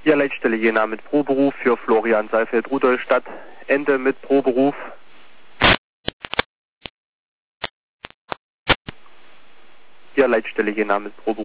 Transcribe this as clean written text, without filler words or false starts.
Ja, Leitstelle Jena mit Proberuf für Florian Saalfeld, Rudolstadt. Ende mit Proberuf. Ja, Leitstelle Jena mit Proberuf.